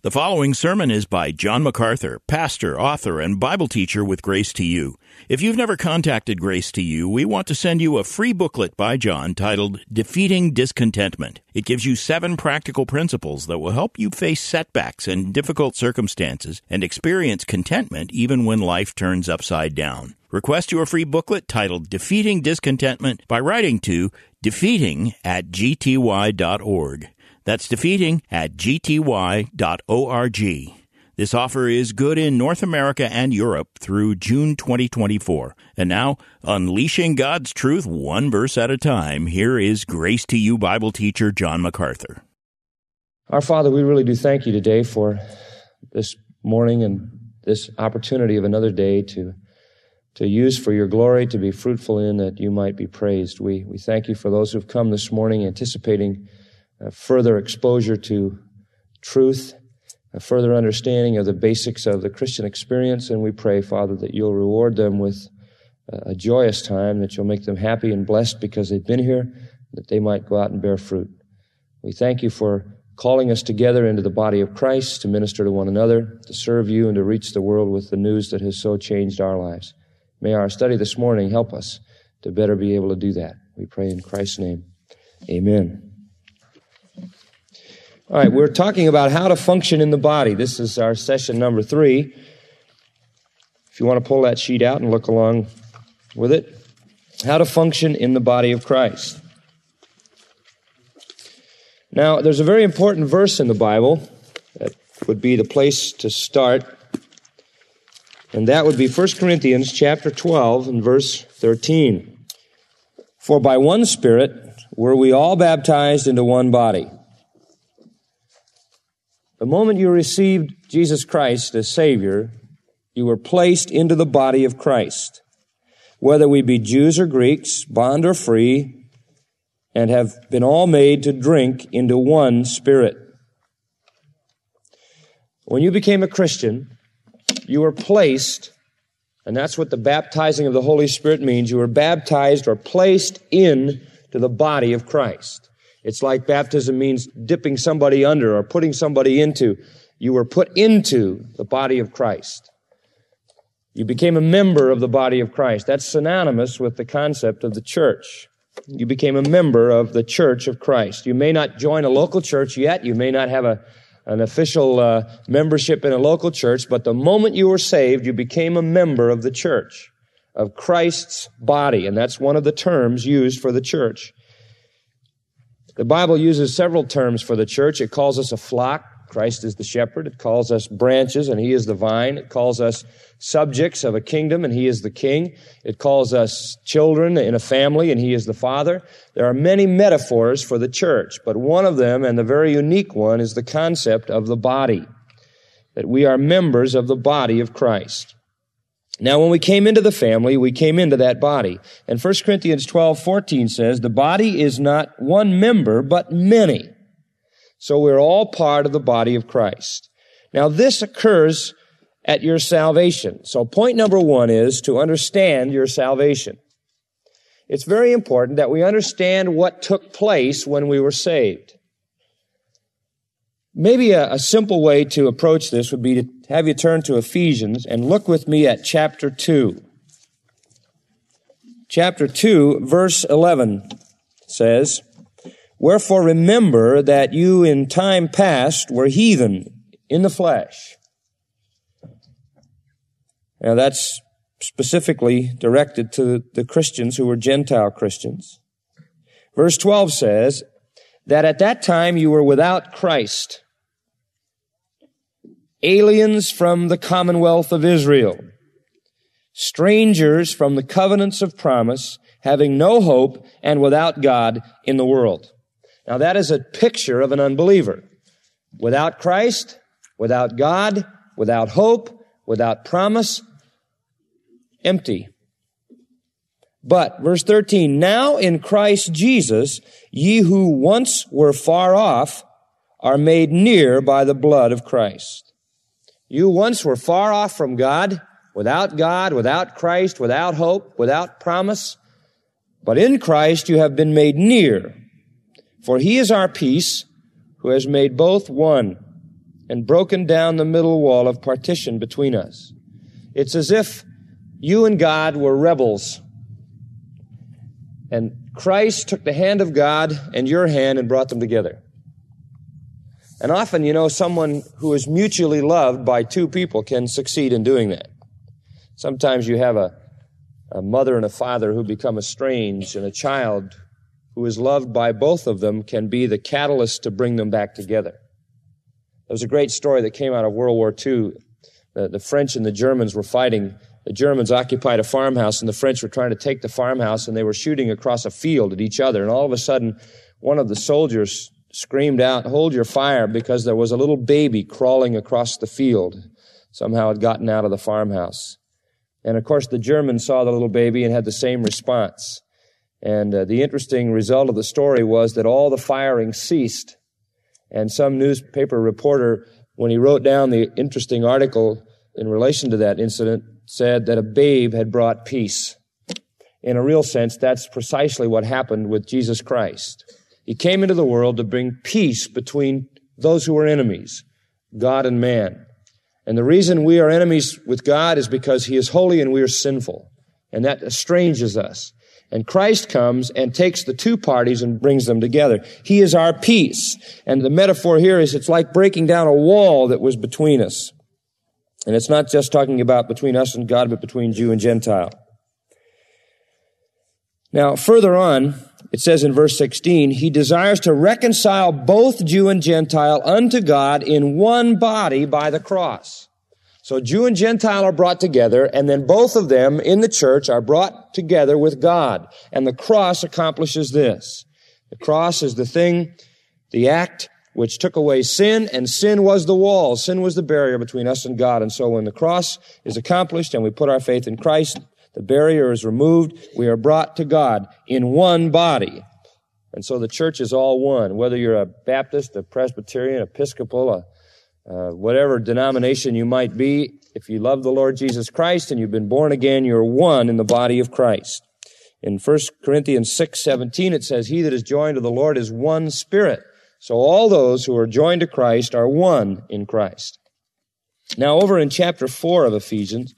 The following sermon is by John MacArthur, pastor, author, and Bible teacher with Grace to You. If you've never contacted Grace to You, we want to send you a free booklet by John titled Defeating Discontentment. It gives you 7 practical principles that will help you face setbacks and difficult circumstances and experience contentment even when life turns upside down. Request your free booklet titled Defeating Discontentment by writing to defeating@gty.org. That's defeating@gty.org. This offer is good in North America and Europe through June 2024. And now, unleashing God's truth one verse at a time, here is Grace to You Bible teacher John MacArthur. Our Father, we really do thank you today for this morning and this opportunity of another day to use for your glory, to be fruitful in, that you might be praised. We thank you for those who've come this morning anticipating further exposure to truth, a further understanding of the basics of the Christian experience, and we pray, Father, that you'll reward them with a joyous time, that you'll make them happy and blessed because they've been here, that they might go out and bear fruit. We thank you for calling us together into the body of Christ to minister to one another, to serve you, and to reach the world with the news that has so changed our lives. May our study this morning help us to better be able to do that. We pray in Christ's name. Amen. All right, we're talking about how to function in the body. This is our session number 3. If you want to pull that sheet out and look along with it. How to function in the body of Christ. Now, there's a very important verse in the Bible that would be the place to start, and that would be 1 Corinthians chapter 12 and verse 13. For by one Spirit were we all baptized into one body. The moment you received Jesus Christ as Savior, you were placed into the body of Christ, whether we be Jews or Greeks, bond or free, and have been all made to drink into one Spirit. When you became a Christian, you were placed, and that's what the baptizing of the Holy Spirit means, you were baptized or placed into the body of Christ. It's like baptism means dipping somebody under or putting somebody into. You were put into the body of Christ. You became a member of the body of Christ. That's synonymous with the concept of the church. You became a member of the church of Christ. You may not join a local church yet. You may not have an official membership in a local church, but the moment you were saved, you became a member of the church, of Christ's body, and that's one of the terms used for the church. The Bible uses several terms for the church. It calls us a flock. Christ is the shepherd. It calls us branches, and he is the vine. It calls us subjects of a kingdom, and he is the king. It calls us children in a family, and he is the father. There are many metaphors for the church, but one of them, and the very unique one, is the concept of the body, that we are members of the body of Christ. Now, when we came into the family, we came into that body. And 1 Corinthians 12:14 says, the body is not one member, but many. So we're all part of the body of Christ. Now, this occurs at your salvation. So point number 1 is to understand your salvation. It's very important that we understand what took place when we were saved. Maybe a simple way to approach this would be to have you turn to Ephesians and look with me at chapter 2. Chapter 2, verse 11 says, wherefore remember that you in time past were heathen in the flesh. Now that's specifically directed to the Christians who were Gentile Christians. Verse 12 says that at that time you were without Christ, aliens from the commonwealth of Israel, strangers from the covenants of promise, having no hope and without God in the world. Now that is a picture of an unbeliever. Without Christ, without God, without hope, without promise, empty. But, verse 13, now in Christ Jesus, ye who once were far off are made near by the blood of Christ. You once were far off from God, without Christ, without hope, without promise. But in Christ you have been made near. For he is our peace, who has made both one, and broken down the middle wall of partition between us. It's as if you and God were rebels, and Christ took the hand of God and your hand and brought them together. And often, someone who is mutually loved by two people can succeed in doing that. Sometimes you have a mother and a father who become estranged, and a child who is loved by both of them can be the catalyst to bring them back together. There was a great story that came out of World War II. The French and the Germans were fighting. The Germans occupied a farmhouse, and the French were trying to take the farmhouse, and they were shooting across a field at each other. And all of a sudden, one of the soldiers screamed out, "Hold your fire," because there was a little baby crawling across the field. Somehow it had gotten out of the farmhouse. And of course, the Germans saw the little baby and had the same response. And the interesting result of the story was that all the firing ceased. And some newspaper reporter, when he wrote down the interesting article in relation to that incident, said that a babe had brought peace. In a real sense, that's precisely what happened with Jesus Christ. He came into the world to bring peace between those who were enemies, God and man. And the reason we are enemies with God is because He is holy and we are sinful. And that estranges us. And Christ comes and takes the two parties and brings them together. He is our peace. And the metaphor here is it's like breaking down a wall that was between us. And it's not just talking about between us and God, but between Jew and Gentile. Now, further on, it says in verse 16, He desires to reconcile both Jew and Gentile unto God in one body by the cross. So Jew and Gentile are brought together, and then both of them in the church are brought together with God. And the cross accomplishes this. The cross is the thing, the act which took away sin, and sin was the wall. Sin was the barrier between us and God. And so when the cross is accomplished and we put our faith in Christ, the barrier is removed. We are brought to God in one body. And so the church is all one. Whether you're a Baptist, a Presbyterian, Episcopal, whatever denomination you might be, if you love the Lord Jesus Christ and you've been born again, you're one in the body of Christ. In 1 Corinthians 6:17, it says, He that is joined to the Lord is one spirit. So all those who are joined to Christ are one in Christ. Now over in chapter 4 of Ephesians,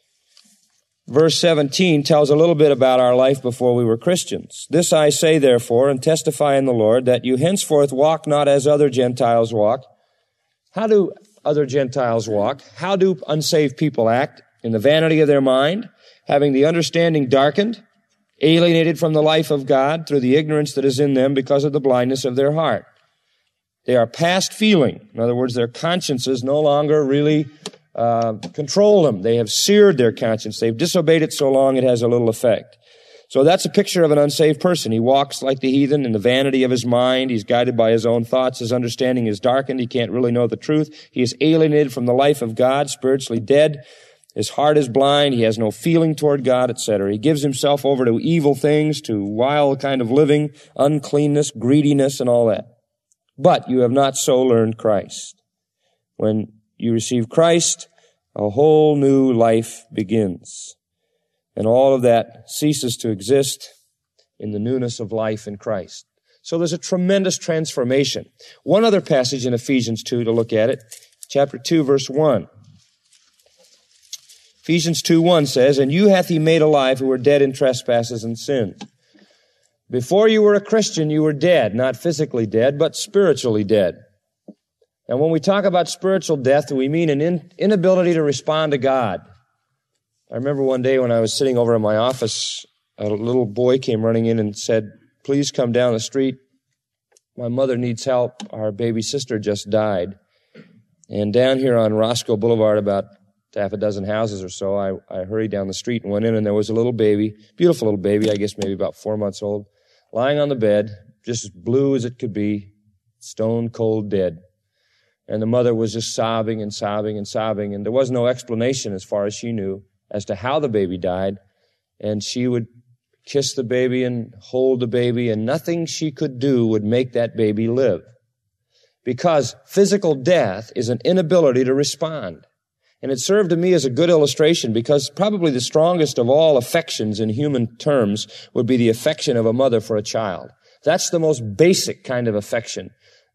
verse 17 tells a little bit about our life before we were Christians. This I say, therefore, and testify in the Lord, that you henceforth walk not as other Gentiles walk. How do other Gentiles walk? How do unsaved people act? In the vanity of their mind, having the understanding darkened, alienated from the life of God through the ignorance that is in them because of the blindness of their heart. They are past feeling. In other words, their consciences no longer really control them. They have seared their conscience. They've disobeyed it so long it has a little effect. So that's a picture of an unsaved person. He walks like the heathen in the vanity of his mind. He's guided by his own thoughts. His understanding is darkened. He can't really know the truth. He is alienated from the life of God, spiritually dead. His heart is blind. He has no feeling toward God, etc. He gives himself over to evil things, to wild kind of living, uncleanness, greediness, and all that. But you have not so learned Christ. When you receive Christ, a whole new life begins. And all of that ceases to exist in the newness of life in Christ. So there's a tremendous transformation. One other passage in Ephesians 2 to look at it, chapter 2, verse 1. Ephesians 2:1 says, And you hath He made alive who were dead in trespasses and sins. Before you were a Christian, you were dead, not physically dead, but spiritually dead. And when we talk about spiritual death, we mean an inability to respond to God. I remember one day when I was sitting over in my office, a little boy came running in and said, Please come down the street. My mother needs help. Our baby sister just died. And down here on Roscoe Boulevard, about half a dozen houses or so, I hurried down the street and went in, and there was a little baby, beautiful little baby, I guess maybe about 4 months old, lying on the bed, just as blue as it could be, stone cold dead. And the mother was just sobbing and sobbing and sobbing, and there was no explanation as far as she knew as to how the baby died. And she would kiss the baby and hold the baby, and nothing she could do would make that baby live. Because physical death is an inability to respond. And it served to me as a good illustration, because probably the strongest of all affections in human terms would be the affection of a mother for a child. That's the most basic kind of affection.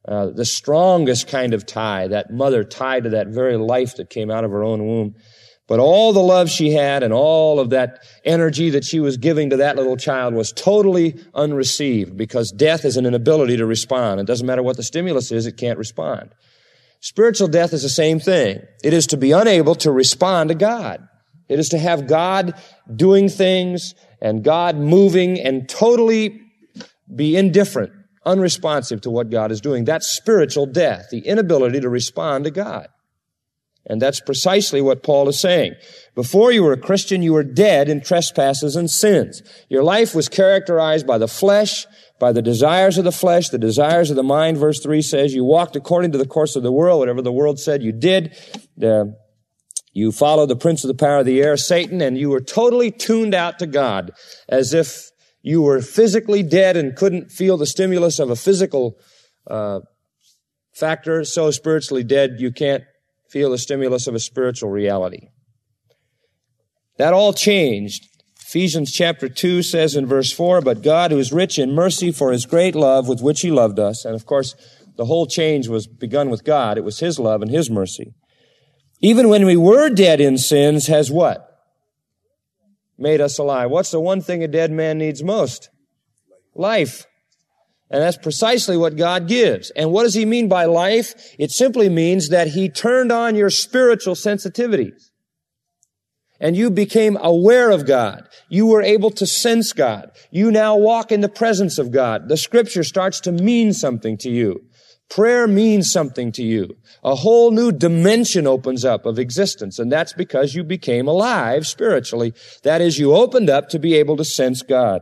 the strongest kind of tie, that mother tied to that very life that came out of her own womb. But all the love she had and all of that energy that she was giving to that little child was totally unreceived, because death is an inability to respond. It doesn't matter what the stimulus is, it can't respond. Spiritual death is the same thing. It is to be unable to respond to God. It is to have God doing things and God moving and totally be indifferent, unresponsive to what God is doing. That's spiritual death, the inability to respond to God. And that's precisely what Paul is saying. Before you were a Christian, you were dead in trespasses and sins. Your life was characterized by the flesh, by the desires of the flesh, the desires of the mind. Verse 3 says you walked according to the course of the world. Whatever the world said, you did. You followed the prince of the power of the air, Satan, and you were totally tuned out to God, as if you were physically dead and couldn't feel the stimulus of a physical factor. So spiritually dead, you can't feel the stimulus of a spiritual reality. That all changed. Ephesians chapter 2 says in verse 4, but God, who is rich in mercy for his great love with which he loved us. And of course, the whole change was begun with God. It was his love and his mercy. Even when we were dead in sins, has what? Made us alive. What's the one thing a dead man needs most? Life. And that's precisely what God gives. And what does he mean by life? It simply means that he turned on your spiritual sensitivities. And you became aware of God. You were able to sense God. You now walk in the presence of God. The Scripture starts to mean something to you. Prayer means something to you. A whole new dimension opens up of existence, and that's because you became alive spiritually. That is, you opened up to be able to sense God.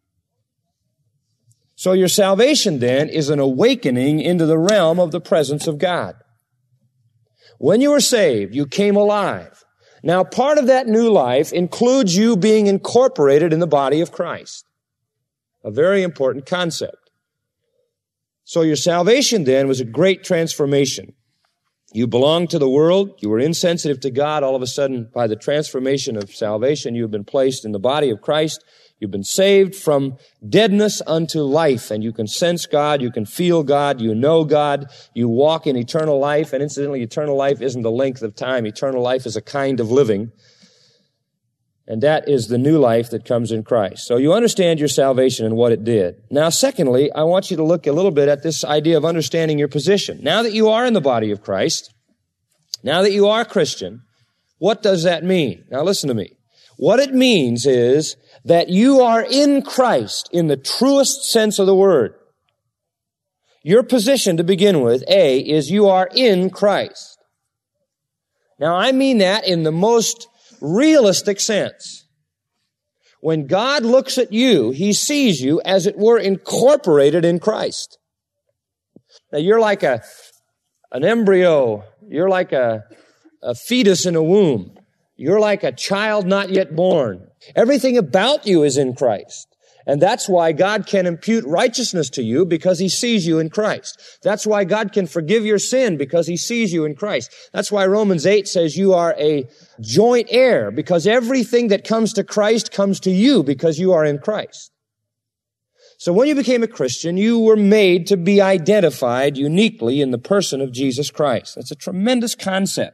So your salvation then is an awakening into the realm of the presence of God. When you were saved, you came alive. Now, part of that new life includes you being incorporated in the body of Christ. A very important concept. So your salvation then was a great transformation. You belonged to the world. You were insensitive to God. All of a sudden, by the transformation of salvation, you have been placed in the body of Christ. You've been saved from deadness unto life, and you can sense God, you can feel God, you know God, you walk in eternal life, and incidentally, eternal life isn't the length of time. Eternal life is a kind of living, and that is the new life that comes in Christ. So you understand your salvation and what it did. Now, secondly, I want you to look a little bit at this idea of understanding your position. Now that you are in the body of Christ, now that you are Christian, what does that mean? Now listen to me. What it means is that you are in Christ in the truest sense of the word. Your position to begin with, A, is you are in Christ. Now, I mean that in the most realistic sense. When God looks at you, he sees you as it were incorporated in Christ. Now, you're like an embryo. You're like a fetus in a womb. You're like a child not yet born. Everything about you is in Christ. And that's why God can impute righteousness to you, because he sees you in Christ. That's why God can forgive your sin, because he sees you in Christ. That's why Romans 8 says you are a joint heir, because everything that comes to Christ comes to you because you are in Christ. So when you became a Christian, you were made to be identified uniquely in the person of Jesus Christ. That's a tremendous concept.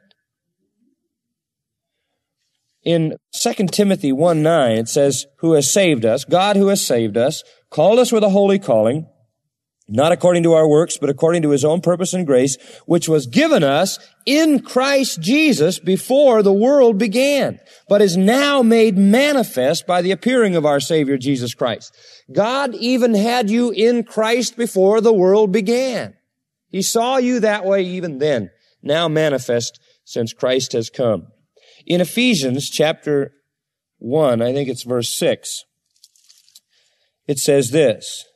In 2 Timothy 1:9, it says, who has saved us, God who has saved us, called us with a holy calling, not according to our works, but according to his own purpose and grace, which was given us in Christ Jesus before the world began, but is now made manifest by the appearing of our Savior Jesus Christ. God even had you in Christ before the world began. He saw you that way even then, now manifest since Christ has come. In Ephesians chapter 1, I think it's verse 6, it says this,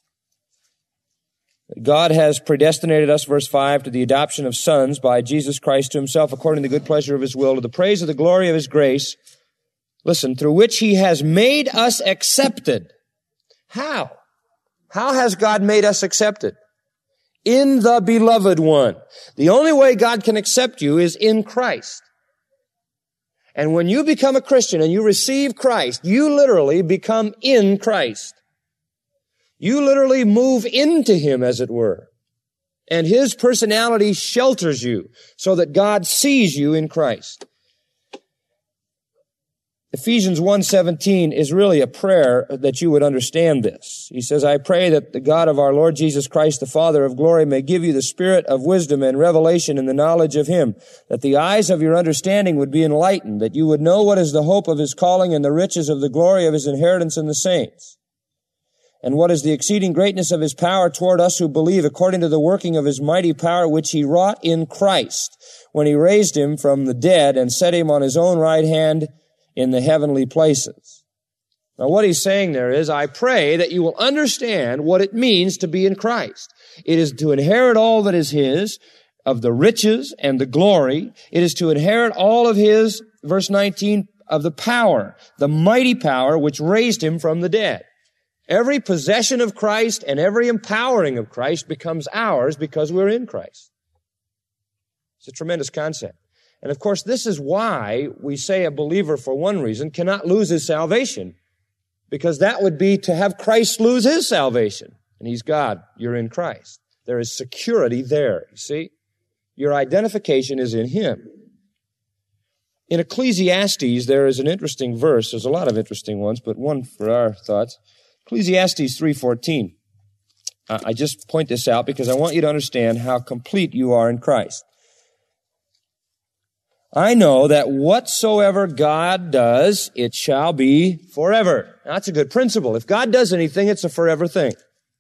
God has predestinated us, verse 5, to the adoption of sons by Jesus Christ to himself, according to the good pleasure of his will, to the praise of the glory of his grace, listen, through which he has made us accepted. How? How has God made us accepted? In the beloved one. The only way God can accept you is in Christ. And when you become a Christian and you receive Christ, you literally become in Christ. You literally move into him, as it were. And His personality shelters you so that God sees you in Christ. Ephesians 1:17 is really a prayer that you would understand this. He says, I pray that the God of our Lord Jesus Christ, the Father of glory, may give you the spirit of wisdom and revelation in the knowledge of Him, that the eyes of your understanding would be enlightened, that you would know what is the hope of His calling and the riches of the glory of His inheritance in the saints, and what is the exceeding greatness of His power toward us who believe, according to the working of His mighty power, which He wrought in Christ, when He raised Him from the dead and set Him on His own right hand in the heavenly places. Now what he's saying there is, I pray that you will understand what it means to be in Christ. It is to inherit all that is His, of the riches and the glory. It is to inherit all of His, verse 19, of the power, the mighty power which raised Him from the dead. Every possession of Christ and every empowering of Christ becomes ours because we're in Christ. It's a tremendous concept. And of course, this is why we say a believer, for one reason, cannot lose his salvation. Because that would be to have Christ lose His salvation. And He's God. You're in Christ. There is security there, you see? Your identification is in Him. In Ecclesiastes, there is an interesting verse. There's a lot of interesting ones, but one for our thoughts. Ecclesiastes 3:14. I just point this out because I want you to understand how complete you are in Christ. I know that whatsoever God does, it shall be forever. Now, that's a good principle. If God does anything, it's a forever thing.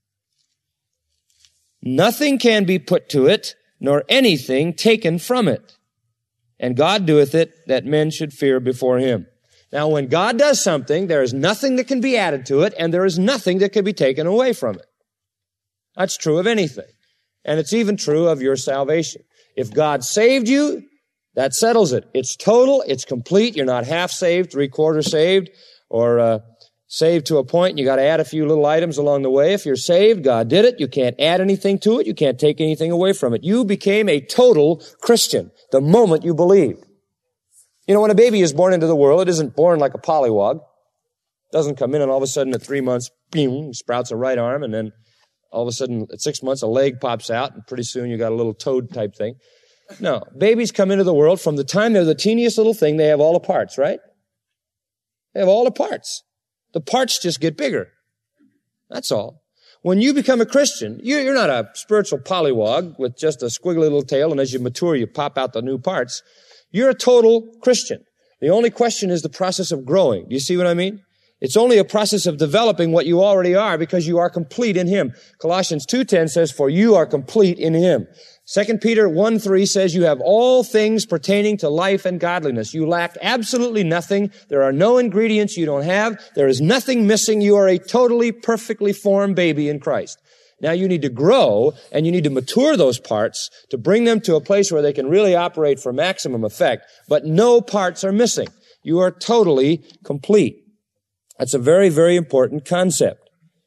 Nothing can be put to it, nor anything taken from it. And God doeth it, that men should fear before Him. Now, when God does something, there is nothing that can be added to it, and there is nothing that can be taken away from it. That's true of anything. And it's even true of your salvation. If God saved you, that settles it. It's total. It's complete. You're not half saved, 3/4 saved, or saved to a point and you got to add a few little items along the way. If you're saved, God did it. You can't add anything to it. You can't take anything away from it. You became a total Christian the moment you believed. You know, when a baby is born into the world, it isn't born like a pollywog. It doesn't come in and all of a sudden at 3 months, boom, sprouts a right arm, and then all of a sudden at 6 months a leg pops out, and pretty soon you got a little toad type thing. No, babies come into the world from the time they're the teeniest little thing, they have all the parts, right? They have all the parts. The parts just get bigger. That's all. When you become a Christian, you're not a spiritual pollywog with just a squiggly little tail, and as you mature, you pop out the new parts. You're a total Christian. The only question is the process of growing. Do you see what I mean? It's only a process of developing what you already are because you are complete in Him. Colossians 2:10 says, for you are complete in Him. 2 Peter 1:3 says you have all things pertaining to life and godliness. You lack absolutely nothing. There are no ingredients you don't have. There is nothing missing. You are a totally, perfectly formed baby in Christ. Now you need to grow and you need to mature those parts to bring them to a place where they can really operate for maximum effect. But no parts are missing. You are totally complete. That's a very, very important concept.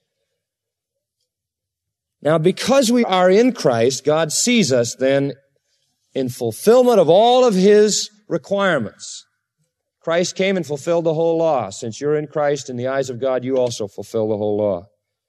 Now, because we are in Christ, God sees us then in fulfillment of all of His requirements. Christ came and fulfilled the whole law. Since you're in Christ, in the eyes of God, you also fulfill the whole law.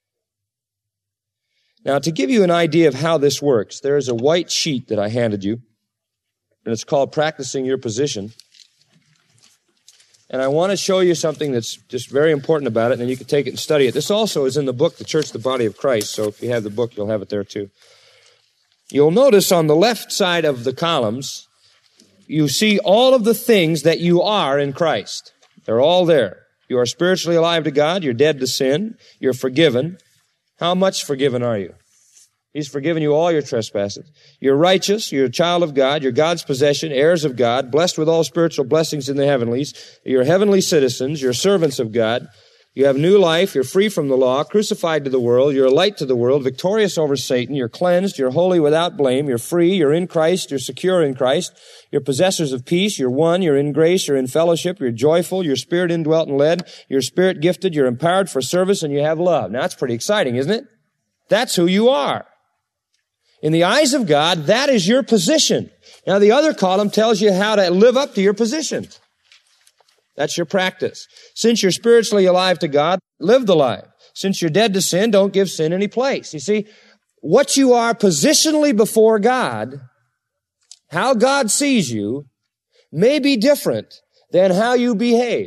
Now, to give you an idea of how this works, there is a white sheet that I handed you, and it's called Practicing Your Position. And I want to show you something that's just very important about it, and then you can take it and study it. This also is in the book, The Church, the Body of Christ, so if you have the book, you'll have it there too. You'll notice on the left side of the columns, you see all of the things that you are in Christ. They're all there. You are spiritually alive to God. You're dead to sin. You're forgiven. How much forgiven are you? He's forgiven you all your trespasses. You're righteous. You're a child of God. You're God's possession, heirs of God, blessed with all spiritual blessings in the heavenlies. You're heavenly citizens. You're servants of God. You have new life. You're free from the law, crucified to the world. You're a light to the world, victorious over Satan. You're cleansed. You're holy without blame. You're free. You're in Christ. You're secure in Christ. You're possessors of peace. You're one. You're in grace. You're in fellowship. You're joyful. You're spirit indwelt and led. You're spirit gifted. You're empowered for service, and you have love. Now, that's pretty exciting, isn't it? That's who you are. In the eyes of God, that is your position. Now, the other column tells you how to live up to your position. That's your practice. Since you're spiritually alive to God, live the life. Since you're dead to sin, don't give sin any place. You see, what you are positionally before God, how God sees you, may be different than how you behave.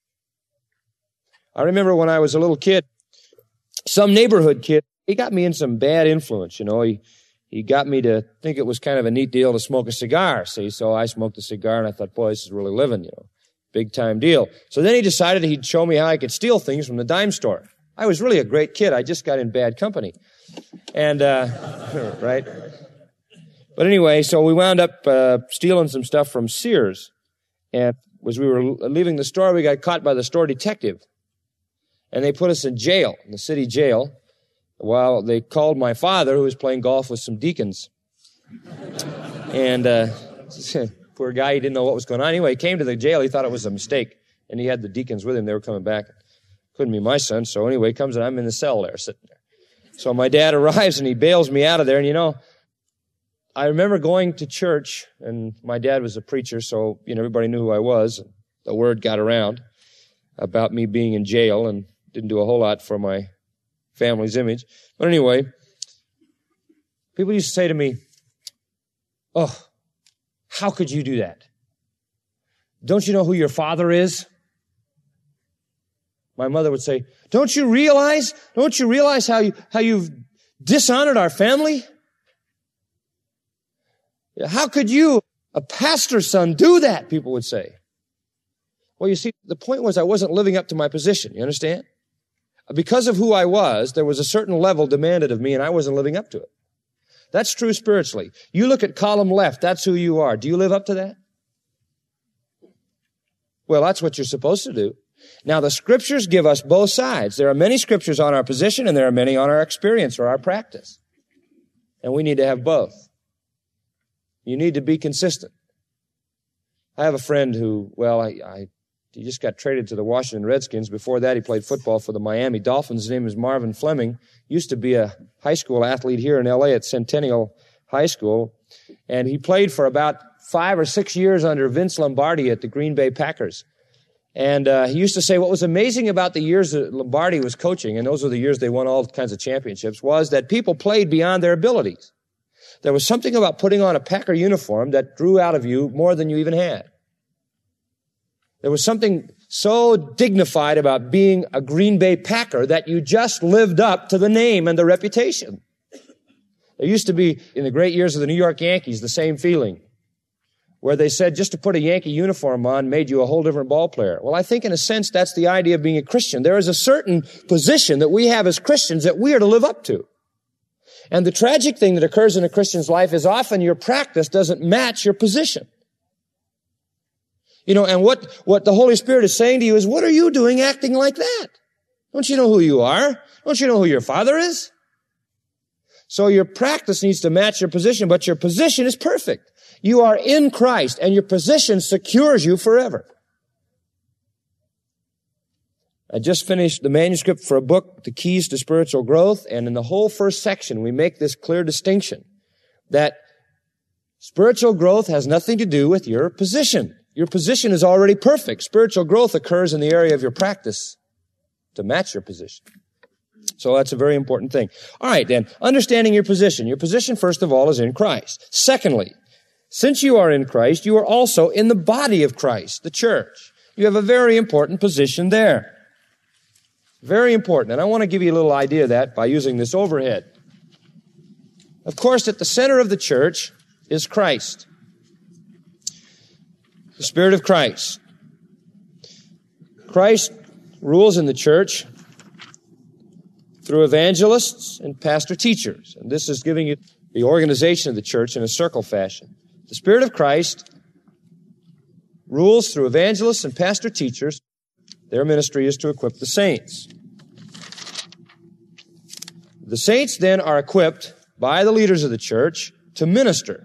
I remember when I was a little kid, some neighborhood kid, he got me in some bad influence, you know. He got me to think it was kind of a neat deal to smoke a cigar, see. So I smoked a cigar, and I thought, boy, this is really living, you know. Big time deal. So then he decided he'd show me how I could steal things from the dime store. I was really a great kid. I just got in bad company. And, right? But anyway, so we wound up stealing some stuff from Sears. And as we were leaving the store, we got caught by the store detective. And they put us in jail, in the city jail, while they called my father, who was playing golf with some deacons. And poor guy, he didn't know what was going on. Anyway, he came to the jail. He thought it was a mistake. And he had the deacons with him. They were coming back. Couldn't be my son. So anyway, he comes and I'm in the cell there, sitting there. So my dad arrives and he bails me out of there. And you know, I remember going to church, and my dad was a preacher, so, you know, everybody knew who I was. The word got around about me being in jail, and didn't do a whole lot for my family's image. But anyway, people used to say to me, "Oh, how could you do that? Don't you know who your father is?" My mother would say, Don't you realize how you've dishonored our family? How could you, a pastor's son, do that?" People would say. Well, you see, the point was I wasn't living up to my position. You understand? Because of who I was, there was a certain level demanded of me, and I wasn't living up to it. That's true spiritually. You look at column left, that's who you are. Do you live up to that? Well, that's what you're supposed to do. Now, the scriptures give us both sides. There are many scriptures on our position, and there are many on our experience or our practice. And we need to have both. You need to be consistent. I have a friend who, he just got traded to the Washington Redskins. Before that, he played football for the Miami Dolphins. His name is Marvin Fleming. Used to be a high school athlete here in L.A. at Centennial High School. And he played for about 5 or 6 years under Vince Lombardi at the Green Bay Packers. And he used to say what was amazing about the years that Lombardi was coaching, and those were the years they won all kinds of championships, was that people played beyond their abilities. There was something about putting on a Packer uniform that drew out of you more than you even had. There was something so dignified about being a Green Bay Packer that you just lived up to the name and the reputation. There used to be, in the great years of the New York Yankees, the same feeling, where they said just to put a Yankee uniform on made you a whole different ball player. Well, I think in a sense that's the idea of being a Christian. There is a certain position that we have as Christians that we are to live up to. And the tragic thing that occurs in a Christian's life is often your practice doesn't match your position. You know, and what the Holy Spirit is saying to you is, what are you doing acting like that? Don't you know who you are? Don't you know who your Father is? So your practice needs to match your position, but your position is perfect. You are in Christ, and your position secures you forever. I just finished the manuscript for a book, The Keys to Spiritual Growth, and in the whole first section, we make this clear distinction that spiritual growth has nothing to do with your position. Your position is already perfect. Spiritual growth occurs in the area of your practice to match your position. So that's a very important thing. All right, then, understanding your position. Your position, first of all, is in Christ. Secondly, since you are in Christ, you are also in the body of Christ, the church. You have a very important position there. Very important. And I want to give you a little idea of that by using this overhead. Of course, at the center of the church is Christ. The Spirit of Christ. Christ rules in the church through evangelists and pastor teachers. And this is giving you the organization of the church in a circle fashion. The Spirit of Christ rules through evangelists and pastor teachers. Their ministry is to equip the saints. The saints then are equipped by the leaders of the church to minister.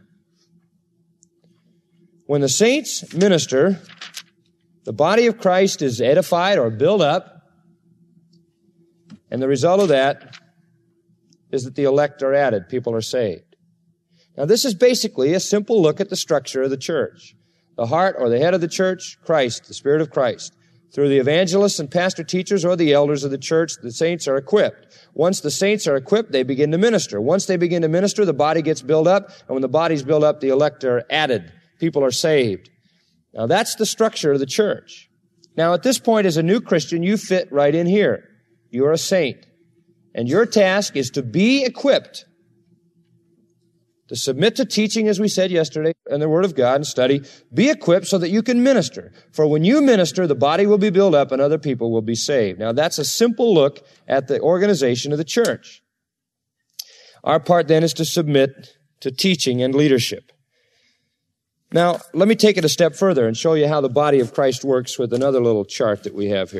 When the saints minister, the body of Christ is edified or built up, and the result of that is that the elect are added, people are saved. Now, this is basically a simple look at the structure of the church. The heart or the head of the church, Christ, the Spirit of Christ. Through the evangelists and pastor teachers or the elders of the church, the saints are equipped. Once the saints are equipped, they begin to minister. Once they begin to minister, the body gets built up, and when the body's built up, the elect are added. People are saved. Now that's the structure of the church. Now at this point, as a new Christian, you fit right in here. You're a saint. And your task is to be equipped, to submit to teaching, as we said yesterday, and the Word of God and study. Be equipped so that you can minister. For when you minister, the body will be built up and other people will be saved. Now that's a simple look at the organization of the church. Our part then is to submit to teaching and leadership. Now, let me take it a step further and show you how the body of Christ works with another little chart that we have here.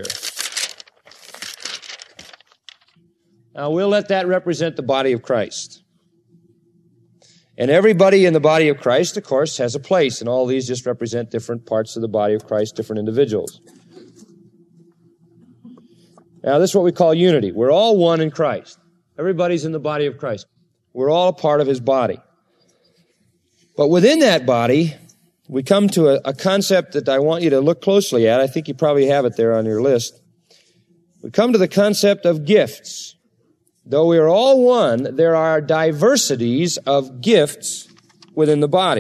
Now, we'll let that represent the body of Christ. And everybody in the body of Christ, of course, has a place, and all these just represent different parts of the body of Christ, different individuals. Now, this is what we call unity. We're all one in Christ. Everybody's in the body of Christ. We're all a part of His body. But within that body, we come to a concept that I want you to look closely at. I think you probably have it there on your list. We come to the concept of gifts. Though we are all one, there are diversities of gifts within the body.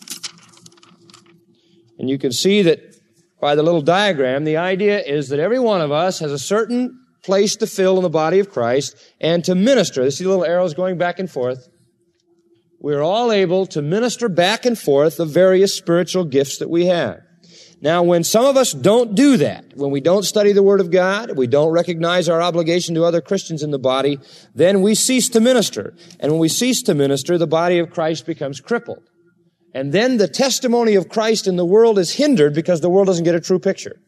And you can see that by the little diagram, the idea is that every one of us has a certain place to fill in the body of Christ and to minister. See the little arrows going back and forth? We're all able to minister back and forth the various spiritual gifts that we have. Now, when some of us don't do that, when we don't study the Word of God, we don't recognize our obligation to other Christians in the body, then we cease to minister. And when we cease to minister, the body of Christ becomes crippled. And then the testimony of Christ in the world is hindered because the world doesn't get a true picture.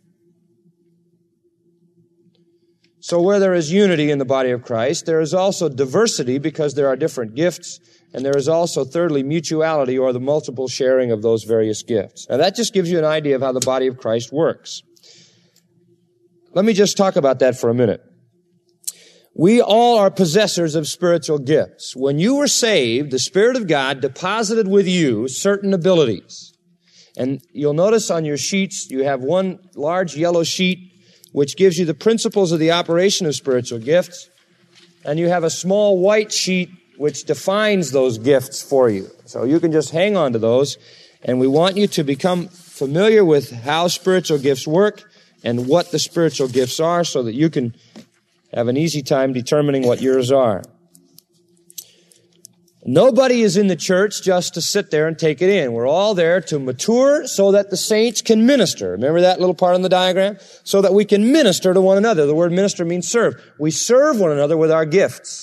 So where there is unity in the body of Christ, there is also diversity because there are different gifts. And there is also, thirdly, mutuality, or the multiple sharing of those various gifts. Now, that just gives you an idea of how the body of Christ works. Let me just talk about that for a minute. We all are possessors of spiritual gifts. When you were saved, the Spirit of God deposited with you certain abilities. And you'll notice on your sheets, you have one large yellow sheet which gives you the principles of the operation of spiritual gifts. And you have a small white sheet which defines those gifts for you. So you can just hang on to those, and we want you to become familiar with how spiritual gifts work and what the spiritual gifts are so that you can have an easy time determining what yours are. Nobody is in the church just to sit there and take it in. We're all there to mature so that the saints can minister. Remember that little part on the diagram? So that we can minister to one another. The word minister means serve. We serve one another with our gifts.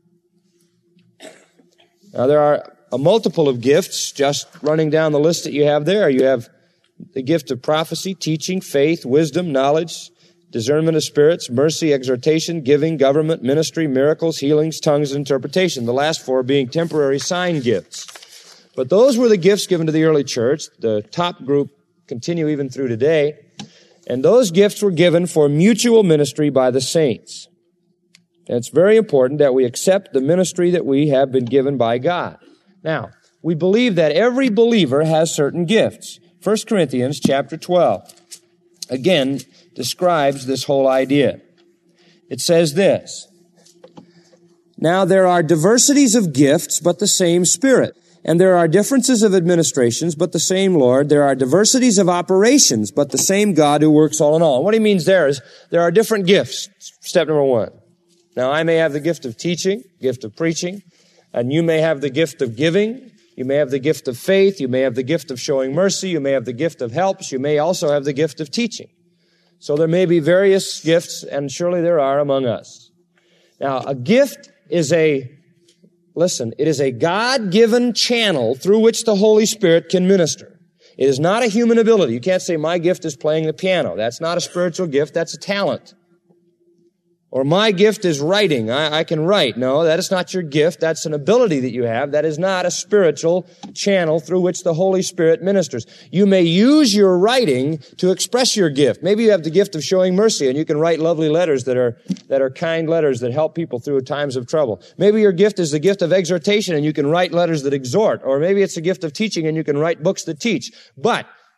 Now, there are a multiple of gifts, just running down the list that you have there. You have the gift of prophecy, teaching, faith, wisdom, knowledge, discernment of spirits, mercy, exhortation, giving, government, ministry, miracles, healings, tongues, and interpretation. The last four being temporary sign gifts. But those were the gifts given to the early church. The top group continue even through today. And those gifts were given for mutual ministry by the saints. And it's very important that we accept the ministry that we have been given by God. Now, we believe that every believer has certain gifts. 1 Corinthians chapter 12, again, describes this whole idea. It says this, "Now there are diversities of gifts, but the same Spirit. And there are differences of administrations, but the same Lord. There are diversities of operations, but the same God who works all in all." And what he means there is there are different gifts. Step number one. Now, I may have the gift of teaching, gift of preaching, and you may have the gift of giving. You may have the gift of faith. You may have the gift of showing mercy. You may have the gift of helps. You may also have the gift of teaching. So there may be various gifts, and surely there are among us. Now, a gift is it is a God-given channel through which the Holy Spirit can minister. It is not a human ability. You can't say, my gift is playing the piano. That's not a spiritual gift. That's a talent. Or my gift is writing. I can write. No, that is not your gift. That's an ability that you have. That is not a spiritual channel through which the Holy Spirit ministers. You may use your writing to express your gift. Maybe you have the gift of showing mercy and you can write lovely letters that are kind letters that help people through times of trouble. Maybe your gift is the gift of exhortation and you can write letters that exhort. Or maybe it's a gift of teaching and you can write books that teach. But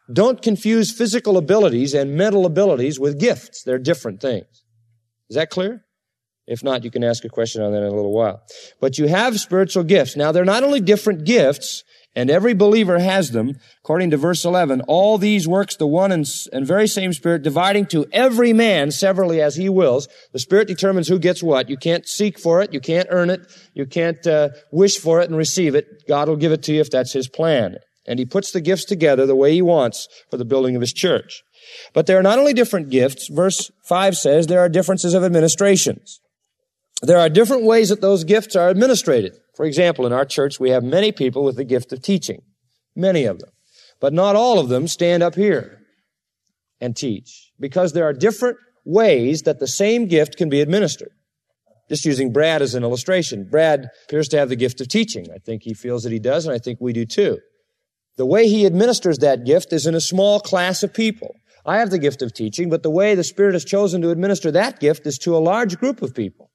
Don't confuse physical abilities and mental abilities with gifts. They're different things. Is that clear? If not, you can ask a question on that in a little while. But you have spiritual gifts. Now, they're not only different gifts, and every believer has them. According to verse 11, all these works the one and very same Spirit, dividing to every man severally as he wills. The Spirit determines who gets what. You can't seek for it. You can't earn it. You can't wish for it and receive it. God will give it to you if that's His plan. And He puts the gifts together the way He wants for the building of His church. But there are not only different gifts. Verse 5 says there are differences of administrations. There are different ways that those gifts are administrated. For example, in our church, we have many people with the gift of teaching. Many of them. But not all of them stand up here and teach. Because there are different ways that the same gift can be administered. Just using Brad as an illustration. Brad appears to have the gift of teaching. I think he feels that he does, and I think we do too. The way he administers that gift is in a small class of people. I have the gift of teaching, but the way the Spirit has chosen to administer that gift is to a large group of people.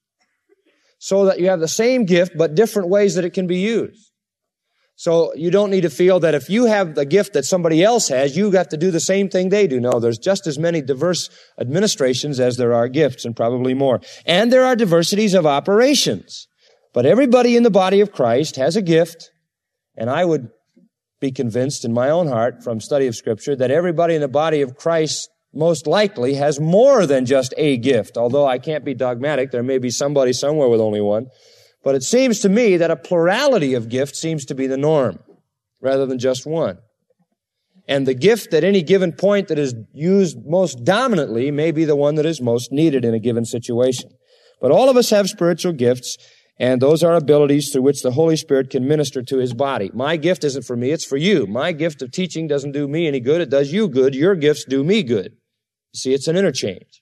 So that you have the same gift, but different ways that it can be used. So you don't need to feel that if you have the gift that somebody else has, you have to do the same thing they do. No, there's just as many diverse administrations as there are gifts, and probably more. And there are diversities of operations. But everybody in the body of Christ has a gift, and I would be convinced in my own heart from study of Scripture that everybody in the body of Christ most likely has more than just a gift. Although I can't be dogmatic, there may be somebody somewhere with only one. But it seems to me that a plurality of gifts seems to be the norm, rather than just one. And the gift at any given point that is used most dominantly may be the one that is most needed in a given situation. But all of us have spiritual gifts, and those are abilities through which the Holy Spirit can minister to His body. My gift isn't for me, it's for you. My gift of teaching doesn't do me any good, it does you good. Your gifts do me good. See, it's an interchange.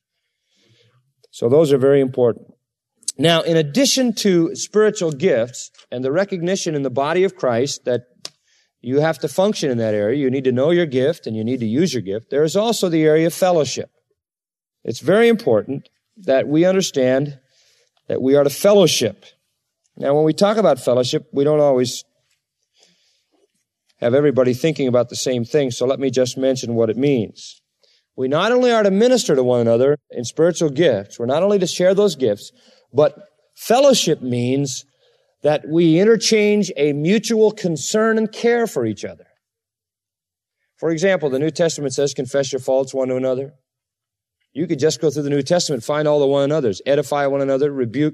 So those are very important. Now, in addition to spiritual gifts and the recognition in the body of Christ that you have to function in that area, you need to know your gift and you need to use your gift, there is also the area of fellowship. It's very important that we understand that we are to fellowship. Now, when we talk about fellowship, we don't always have everybody thinking about the same thing, so let me just mention what it means. We not only are to minister to one another in spiritual gifts, we're not only to share those gifts, but fellowship means that we interchange a mutual concern and care for each other. For example, the New Testament says, confess your faults one to another. You could just go through the New Testament, find all the one another's, edify one another, rebuke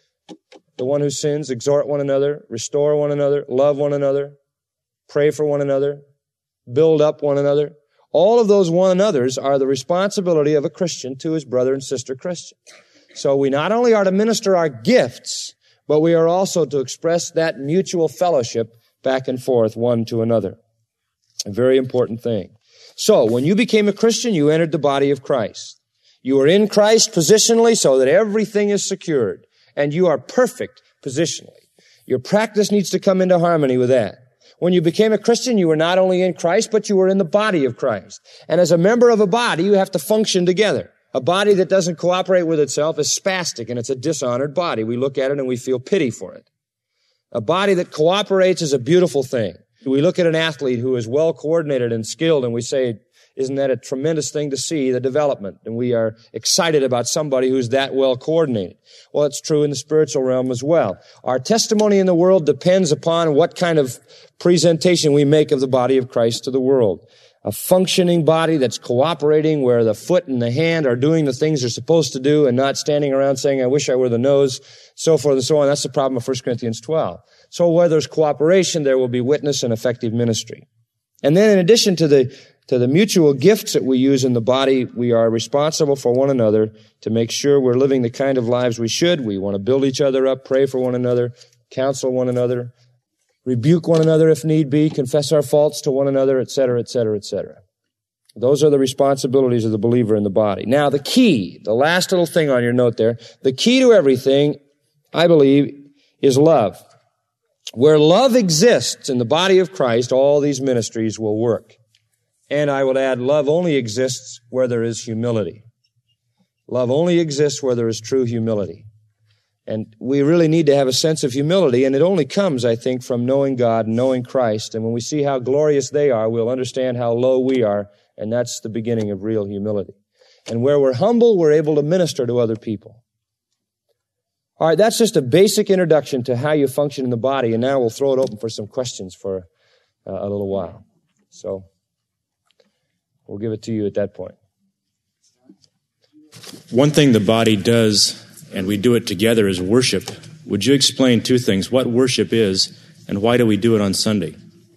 the one who sins, exhort one another, restore one another, love one another, pray for one another, build up one another. All of those one another's are the responsibility of a Christian to his brother and sister Christian. So we not only are to minister our gifts, but we are also to express that mutual fellowship back and forth one to another. A very important thing. So when you became a Christian, you entered the body of Christ. You are in Christ positionally so that everything is secured. And you are perfect positionally. Your practice needs to come into harmony with that. When you became a Christian, you were not only in Christ, but you were in the body of Christ. And as a member of a body, you have to function together. A body that doesn't cooperate with itself is spastic, and it's a dishonored body. We look at it and we feel pity for it. A body that cooperates is a beautiful thing. We look at an athlete who is well coordinated and skilled, and we say, isn't that a tremendous thing to see, the development? And we are excited about somebody who's that well coordinated. Well, it's true in the spiritual realm as well. Our testimony in the world depends upon what kind of presentation we make of the body of Christ to the world. A functioning body that's cooperating, where the foot and the hand are doing the things they're supposed to do and not standing around saying, I wish I were the nose, so forth and so on. That's the problem of 1 Corinthians 12. So where there's cooperation, there will be witness and effective ministry. And then in addition to the mutual gifts that we use in the body, we are responsible for one another to make sure we're living the kind of lives we should. We want to build each other up, pray for one another, counsel one another, rebuke one another if need be, confess our faults to one another, etc., etc., etc. Those are the responsibilities of the believer in the body. Now, the key, the last little thing on your note there, the key to everything, I believe, is love. Where love exists in the body of Christ, all these ministries will work. And I would add, love only exists where there is humility. Love only exists where there is true humility. And we really need to have a sense of humility, and it only comes, I think, from knowing God and knowing Christ. And when we see how glorious they are, we'll understand how low we are, and that's the beginning of real humility. And where we're humble, we're able to minister to other people. All right, that's just a basic introduction to how you function in the body, and now we'll throw it open for some questions for a little while. So we'll give it to you at that point. One thing the body does, and we do it together, is worship. Would you explain two things, what worship is and why do we do it on Sunday?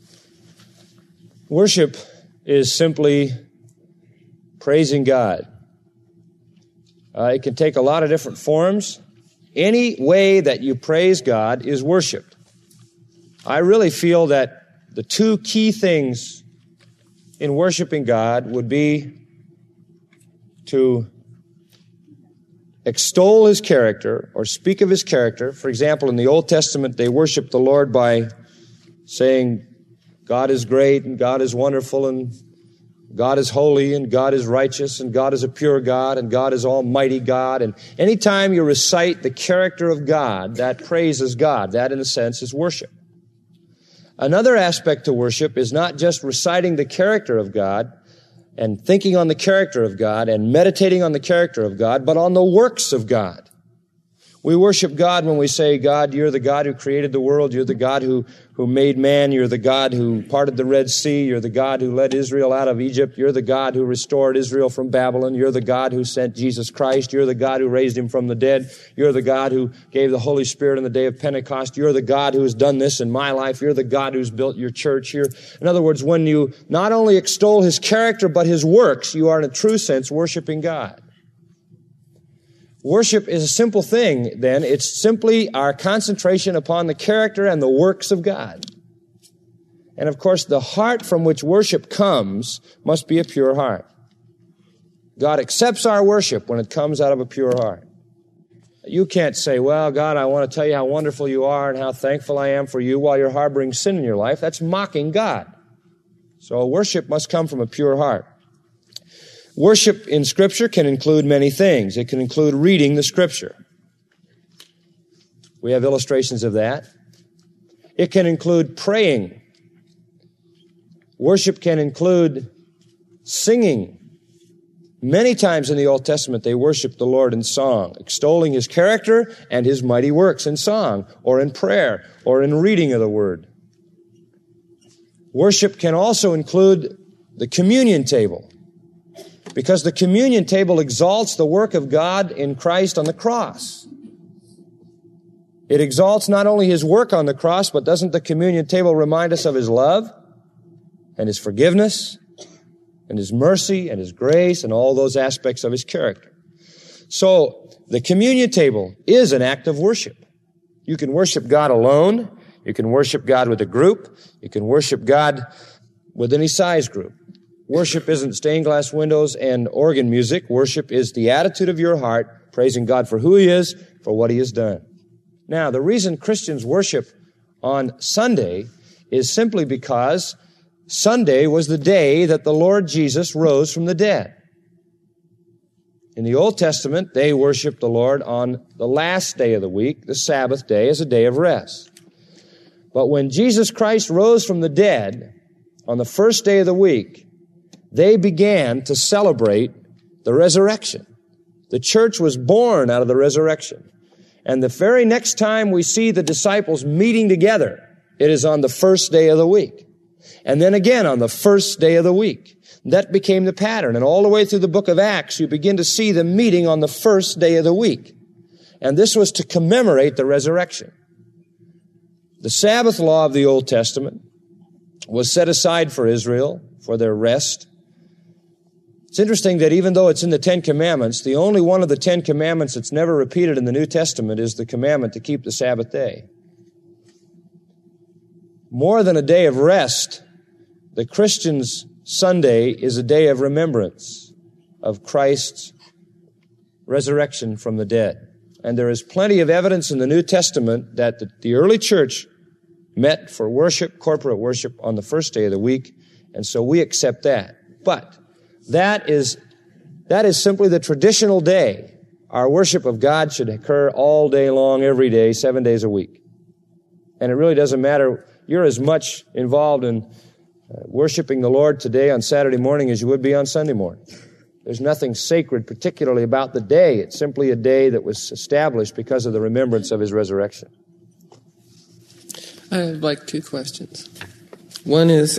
Worship is simply praising God. It can take a lot of different forms. Any way that you praise God is worship. I really feel that the two key things in worshiping God would be to extol His character or speak of His character. For example, in the Old Testament, they worshiped the Lord by saying, God is great and God is wonderful and God is holy and God is righteous and God is a pure God and God is almighty God. And anytime you recite the character of God, that praises God. That, in a sense, is worship. Another aspect to worship is not just reciting the character of God and thinking on the character of God and meditating on the character of God, but on the works of God. We worship God when we say, God, you're the God who created the world. You're the God who made man. You're the God who parted the Red Sea. You're the God who led Israel out of Egypt. You're the God who restored Israel from Babylon. You're the God who sent Jesus Christ. You're the God who raised Him from the dead. You're the God who gave the Holy Spirit on the day of Pentecost. You're the God who has done this in my life. You're the God who's built your church here. In other words, when you not only extol His character, but His works, you are in a true sense worshiping God. Worship is a simple thing, then. It's simply our concentration upon the character and the works of God. And of course, the heart from which worship comes must be a pure heart. God accepts our worship when it comes out of a pure heart. You can't say, well, God, I want to tell you how wonderful you are and how thankful I am for you while you're harboring sin in your life. That's mocking God. So worship must come from a pure heart. Worship in Scripture can include many things. It can include reading the Scripture. We have illustrations of that. It can include praying. Worship can include singing. Many times in the Old Testament, they worshiped the Lord in song, extolling His character and His mighty works in song, or in prayer, or in reading of the Word. Worship can also include the communion table, because the communion table exalts the work of God in Christ on the cross. It exalts not only His work on the cross, but doesn't the communion table remind us of His love and His forgiveness and His mercy and His grace and all those aspects of His character? So the communion table is an act of worship. You can worship God alone. You can worship God with a group. You can worship God with any size group. Worship isn't stained glass windows and organ music. Worship is the attitude of your heart, praising God for who He is, for what He has done. Now, the reason Christians worship on Sunday is simply because Sunday was the day that the Lord Jesus rose from the dead. In the Old Testament, they worshiped the Lord on the last day of the week, the Sabbath day, as a day of rest. But when Jesus Christ rose from the dead on the first day of the week, they began to celebrate the resurrection. The church was born out of the resurrection. And the very next time we see the disciples meeting together, it is on the first day of the week. And then again on the first day of the week. That became the pattern. And all the way through the book of Acts, you begin to see them meeting on the first day of the week. And this was to commemorate the resurrection. The Sabbath law of the Old Testament was set aside for Israel for their rest. It's interesting that even though it's in the Ten Commandments, the only one of the Ten Commandments that's never repeated in the New Testament is the commandment to keep the Sabbath day. More than a day of rest, the Christian's Sunday is a day of remembrance of Christ's resurrection from the dead. And there is plenty of evidence in the New Testament that the early church met for worship, corporate worship, on the first day of the week, and so we accept that. But that is simply the traditional day. Our worship of God should occur all day long, every day, 7 days a week. And it really doesn't matter. You're as much involved in worshiping the Lord today on Saturday morning as you would be on Sunday morning. There's nothing sacred particularly about the day. It's simply a day that was established because of the remembrance of His resurrection. I have like two questions. One is,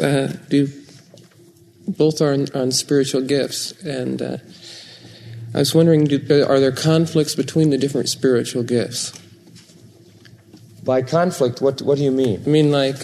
both are on spiritual gifts, and I was wondering, are there conflicts between the different spiritual gifts? By conflict, what do you mean? I mean, like,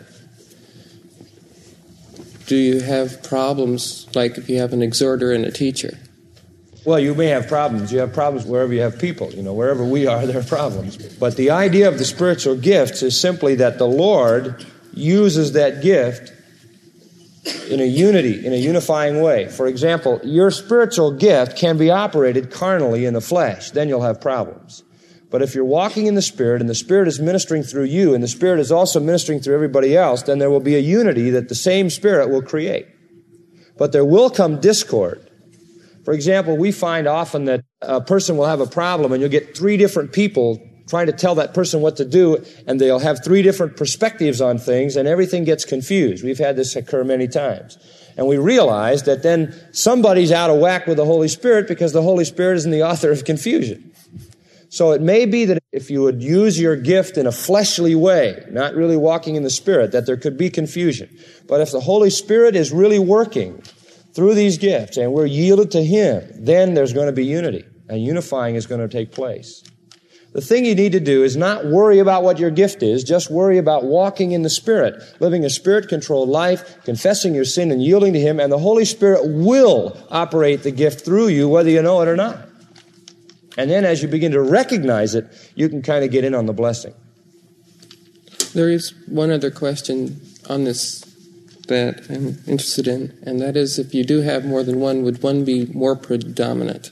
do you have problems, like if you have an exhorter and a teacher? Well, you may have problems. You have problems wherever you have people. Wherever we are, there are problems. But the idea of the spiritual gifts is simply that the Lord uses that gift in a unifying way. For example, your spiritual gift can be operated carnally in the flesh. Then you'll have problems. But if you're walking in the Spirit, and the Spirit is ministering through you, and the Spirit is also ministering through everybody else, then there will be a unity that the same Spirit will create. But there will come discord. For example, we find often that a person will have a problem, and you'll get 3 different people trying to tell that person what to do, and they'll have 3 different perspectives on things, and everything gets confused. We've had this occur many times. And we realize that then somebody's out of whack with the Holy Spirit because the Holy Spirit isn't the author of confusion. So it may be that if you would use your gift in a fleshly way, not really walking in the Spirit, that there could be confusion. But if the Holy Spirit is really working through these gifts and we're yielded to Him, then there's going to be unity, and unifying is going to take place. The thing you need to do is not worry about what your gift is, just worry about walking in the Spirit, living a Spirit-controlled life, confessing your sin and yielding to Him, and the Holy Spirit will operate the gift through you whether you know it or not. And then as you begin to recognize it, you can kind of get in on the blessing. There is one other question on this that I'm interested in, and that is, if you do have more than one, would one be more predominant?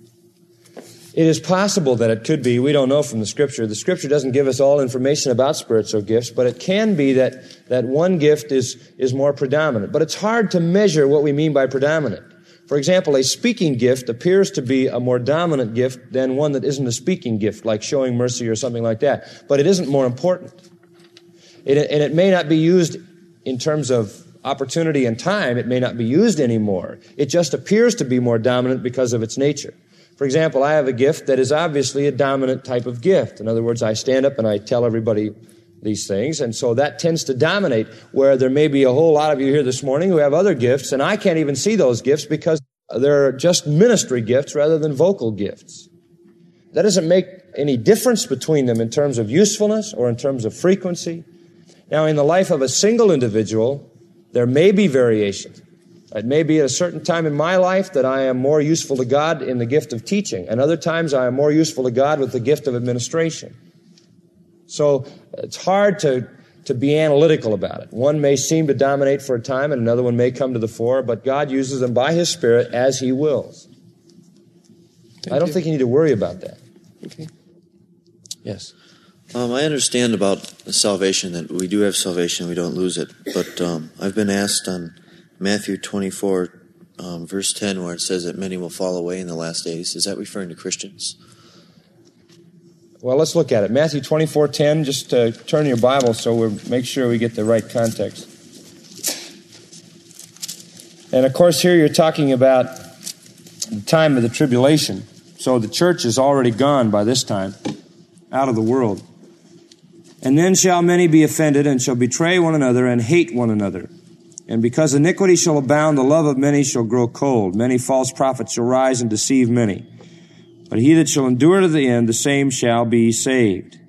It is possible that it could be. We don't know from the Scripture. The Scripture doesn't give us all information about spiritual gifts, but it can be that one gift is more predominant. But it's hard to measure what we mean by predominant. For example, a speaking gift appears to be a more dominant gift than one that isn't a speaking gift, like showing mercy or something like that. But it isn't more important. And it may not be used in terms of opportunity and time. It may not be used anymore. It just appears to be more dominant because of its nature. For example, I have a gift that is obviously a dominant type of gift. In other words, I stand up and I tell everybody these things, and so that tends to dominate, where there may be a whole lot of you here this morning who have other gifts, and I can't even see those gifts because they're just ministry gifts rather than vocal gifts. That doesn't make any difference between them in terms of usefulness or in terms of frequency. Now, in the life of a single individual, there may be variations. It may be at a certain time in my life that I am more useful to God in the gift of teaching, and other times I am more useful to God with the gift of administration. So it's hard to be analytical about it. One may seem to dominate for a time, and another one may come to the fore, but God uses them by His Spirit as He wills. I don't think you need to worry about that. Okay. Yes. I understand about salvation, that we do have salvation, we don't lose it. But I've been asked on Matthew 24, verse 10, where it says that many will fall away in the last days. Is that referring to Christians? Well, let's look at it. Matthew 24:10, just turn your Bible so we make sure we get the right context. And of course, here you're talking about the time of the tribulation. So the church is already gone by this time, out of the world. And then shall many be offended, and shall betray one another, and hate one another. And because iniquity shall abound, the love of many shall grow cold. Many false prophets shall rise and deceive many. But he that shall endure to the end, the same shall be saved.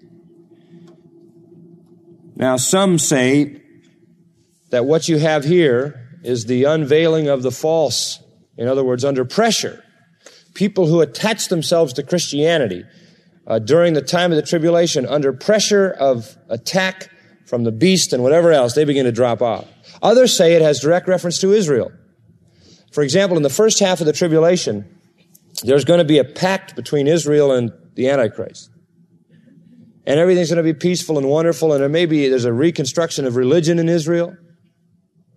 Now, some say that what you have here is the unveiling of the false. In other words, under pressure. People who attach themselves to Christianity during the time of the tribulation, under pressure of attack from the beast and whatever else, they begin to drop off. Others say it has direct reference to Israel. For example, in the first half of the tribulation, there's going to be a pact between Israel and the Antichrist. And everything's going to be peaceful and wonderful, and there's a reconstruction of religion in Israel.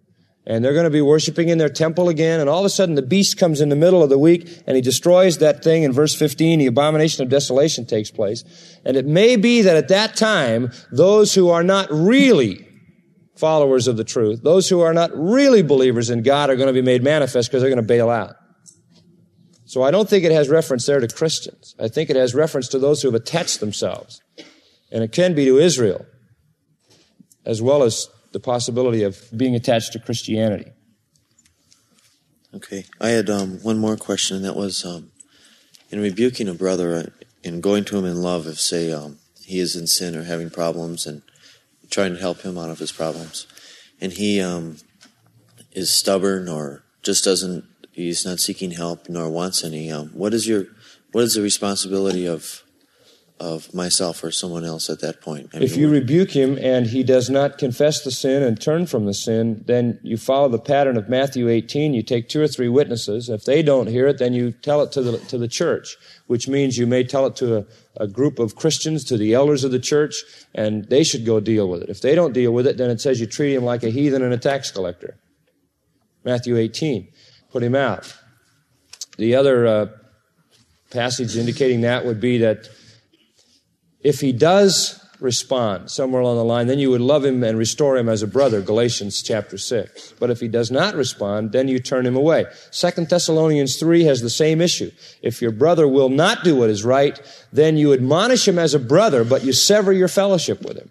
And they're going to be worshiping in their temple again, and all of a sudden the beast comes in the middle of the week, and he destroys that thing. In verse 15, the abomination of desolation takes place. And it may be that at that time, those who are not really followers of the truth, those who are not really believers in God are going to be made manifest because they're going to bail out. So I don't think it has reference there to Christians. I think it has reference to those who have attached themselves. And it can be to Israel, as well as the possibility of being attached to Christianity. Okay. I had one more question, and that was in rebuking a brother and going to him in love if, say, he is in sin or having problems and trying to help him out of his problems, and he is stubborn or just he's not seeking help nor wants any. What is the responsibility of myself or someone else at that point? If you rebuke him and he does not confess the sin and turn from the sin, then you follow the pattern of Matthew 18. You take 2 or 3 witnesses. If they don't hear it, then you tell it to the church, which means you may tell it to a group of Christians, to the elders of the church, and they should go deal with it. If they don't deal with it, then it says you treat him like a heathen and a tax collector. Matthew 18. Put him out. The other passage indicating that would be that if he does respond somewhere along the line, then you would love him and restore him as a brother, Galatians chapter 6. But if he does not respond, then you turn him away. 2 Thessalonians 3 has the same issue. If your brother will not do what is right, then you admonish him as a brother, but you sever your fellowship with him.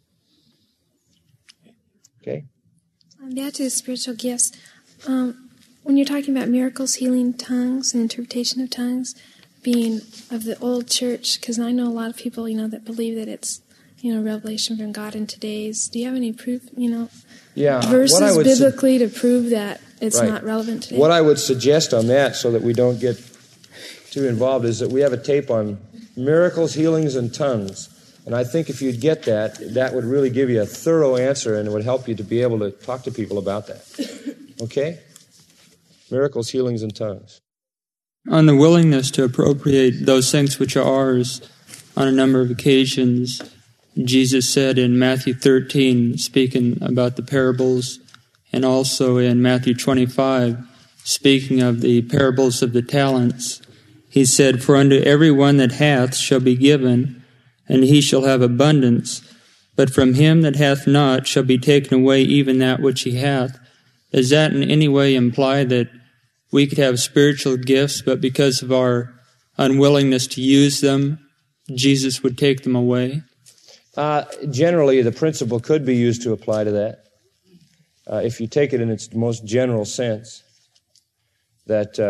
Okay? Back to the spiritual gifts. When you're talking about miracles, healing tongues, and interpretation of tongues, being of the old church, because I know a lot of people, that believe that it's, revelation from God in today's. Do you have any proof, verses biblically to prove that it's not relevant today? What I would suggest on that, so that we don't get too involved, is that we have a tape on miracles, healings, and tongues. And I think if you'd get that would really give you a thorough answer, and it would help you to be able to talk to people about that. Okay? Miracles, healings, and tongues. On the willingness to appropriate those things which are ours, on a number of occasions, Jesus said in Matthew 13, speaking about the parables, and also in Matthew 25, speaking of the parables of the talents, he said, "For unto every one that hath shall be given, and he shall have abundance, but from him that hath not shall be taken away even that which he hath." Does that in any way imply that we could have spiritual gifts, but because of our unwillingness to use them, Jesus would take them away? Generally, the principle could be used to apply to that. If you take it in its most general sense, that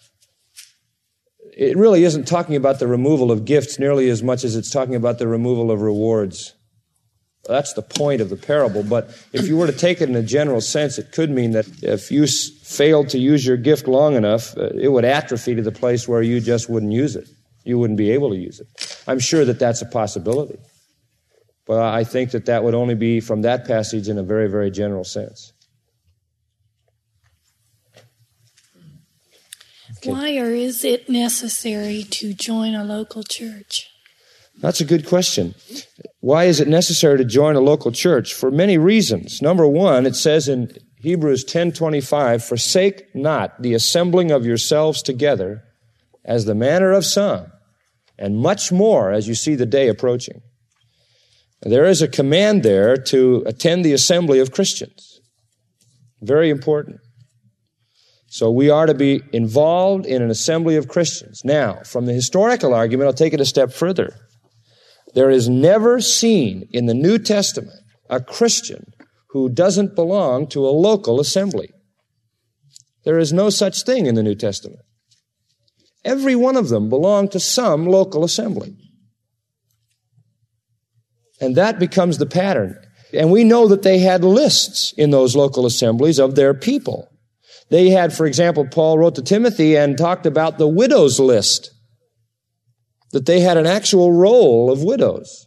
it really isn't talking about the removal of gifts nearly as much as it's talking about the removal of rewards. That's the point of the parable. But if you were to take it in a general sense, it could mean that if you failed to use your gift long enough, it would atrophy to the place where you just wouldn't use it. You wouldn't be able to use it. I'm sure that that's a possibility. But I think that would only be from that passage in a very, very general sense. Okay. Why or is it necessary to join a local church? That's a good question. Why is it necessary to join a local church? For many reasons. Number one, it says in Hebrews 10:25, "Forsake not the assembling of yourselves together, as the manner of some, and much more as you see the day approaching." There is a command there to attend the assembly of Christians. Very important. So we are to be involved in an assembly of Christians. Now, from the historical argument, I'll take it a step further. There is never seen in the New Testament a Christian who doesn't belong to a local assembly. There is no such thing in the New Testament. Every one of them belonged to some local assembly. And that becomes the pattern. And we know that they had lists in those local assemblies of their people. They had, for example, Paul wrote to Timothy and talked about the widows list, that they had an actual roll of widows.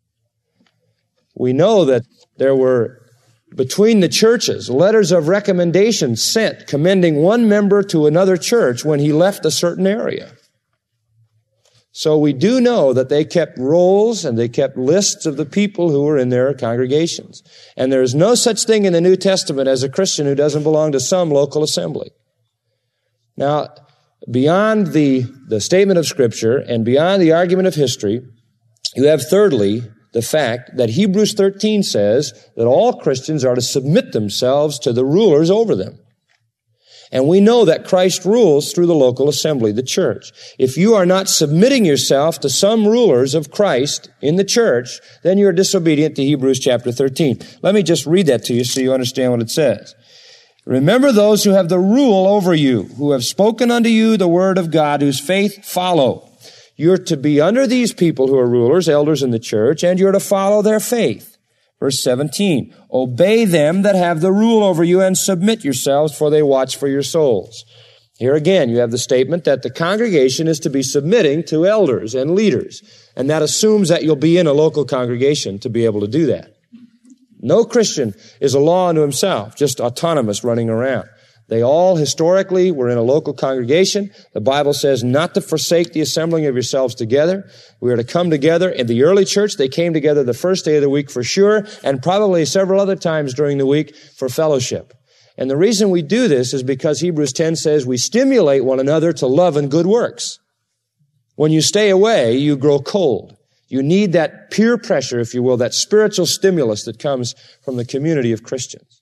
We know that there were, between the churches, letters of recommendation sent commending one member to another church when he left a certain area. So we do know that they kept rolls and they kept lists of the people who were in their congregations. And there is no such thing in the New Testament as a Christian who doesn't belong to some local assembly. Now, beyond the statement of Scripture and beyond the argument of history, you have thirdly the fact that Hebrews 13 says that all Christians are to submit themselves to the rulers over them. And we know that Christ rules through the local assembly, the church. If you are not submitting yourself to some rulers of Christ in the church, then you're disobedient to Hebrews chapter 13. Let me just read that to you so you understand what it says. Remember those who have the rule over you, who have spoken unto you the word of God, whose faith follow. You're to be under these people who are rulers, elders in the church, and you're to follow their faith. Verse 17, obey them that have the rule over you and submit yourselves, for they watch for your souls. Here again, you have the statement that the congregation is to be submitting to elders and leaders, and that assumes that you'll be in a local congregation to be able to do that. No Christian is a law unto himself, just autonomous running around. They all historically were in a local congregation. The Bible says not to forsake the assembling of yourselves together. We are to come together. In the early church, they came together the first day of the week for sure, and probably several other times during the week for fellowship. And the reason we do this is because Hebrews 10 says we stimulate one another to love and good works. When you stay away, you grow cold. You need that peer pressure, if you will, that spiritual stimulus that comes from the community of Christians.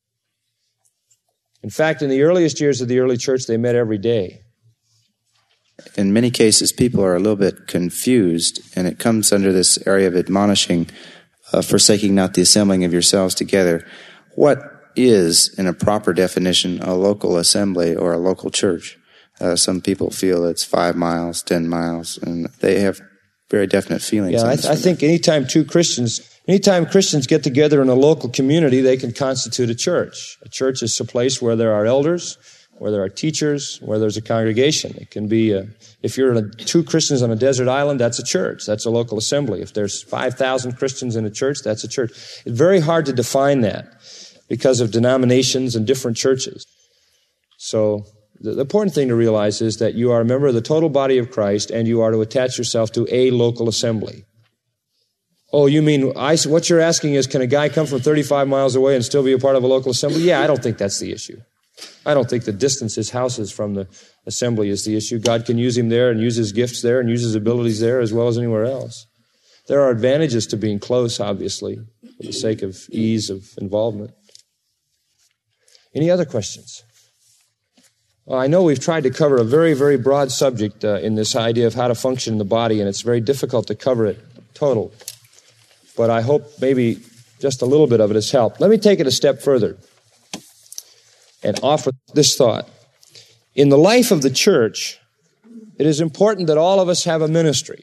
In fact, in the earliest years of the early church, they met every day. In many cases, people are a little bit confused, and it comes under this area of admonishing, forsaking not the assembling of yourselves together. What is, in a proper definition, a local assembly or a local church? Some people feel it's 5 miles, 10 miles, and they have very definite feelings. Yeah, I think anytime Christians get together in a local community, they can constitute a church. A church is a place where there are elders, where there are teachers, where there's a congregation. It can be, if you're 2 Christians on a desert island, that's a church. That's a local assembly. If there's 5,000 Christians in a church, that's a church. It's very hard to define that because of denominations and different churches. So the important thing to realize is that you are a member of the total body of Christ and you are to attach yourself to a local assembly. Oh, you mean, what you're asking is, can a guy come from 35 miles away and still be a part of a local assembly? Yeah, I don't think that's the issue. I don't think the distance his house is from the assembly is the issue. God can use him there and use his gifts there and use his abilities there as well as anywhere else. There are advantages to being close, obviously, for the sake of ease of involvement. Any other questions? Well, I know we've tried to cover a very, very broad subject in this idea of how to function in the body, and it's very difficult to cover it total. But I hope maybe just a little bit of it has helped. Let me take it a step further and offer this thought. In the life of the church, it is important that all of us have a ministry,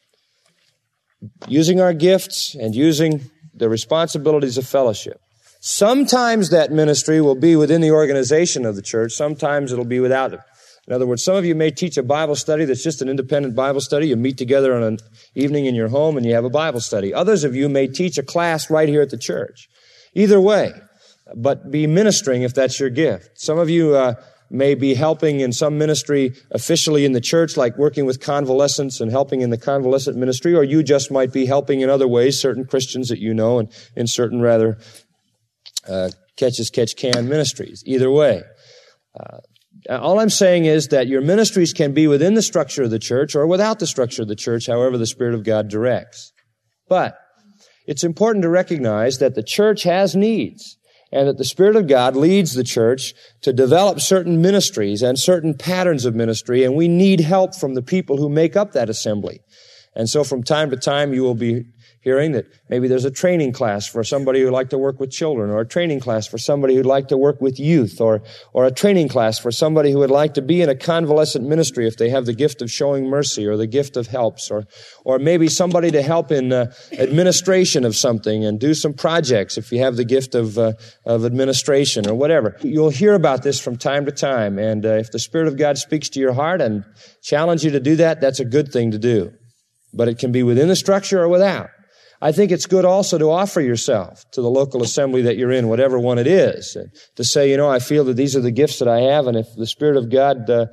using our gifts and using the responsibilities of fellowship. Sometimes that ministry will be within the organization of the church. Sometimes it'll be without it. In other words, some of you may teach a Bible study that's just an independent Bible study. You meet together on an evening in your home and you have a Bible study. Others of you may teach a class right here at the church. Either way, but be ministering if that's your gift. Some of you may be helping in some ministry officially in the church, like working with convalescents and helping in the convalescent ministry, or you just might be helping in other ways, certain Christians that you know, and in certain rather catch-as-catch-can ministries. Either way. All I'm saying is that your ministries can be within the structure of the church or without the structure of the church, however the Spirit of God directs. But it's important to recognize that the church has needs and that the Spirit of God leads the church to develop certain ministries and certain patterns of ministry, and we need help from the people who make up that assembly. And so from time to time you will be hearing that maybe there's a training class for somebody who'd like to work with children, or a training class for somebody who'd like to work with youth, or a training class for somebody who would like to be in a convalescent ministry if they have the gift of showing mercy or the gift of helps, or maybe somebody to help in administration of something and do some projects if you have the gift of administration or whatever. You'll hear about this from time to time, and if the Spirit of God speaks to your heart and challenges you to do that, that's a good thing to do. But it can be within the structure or without. I think it's good also to offer yourself to the local assembly that you're in, whatever one it is, to say, I feel that these are the gifts that I have, and if the Spirit of God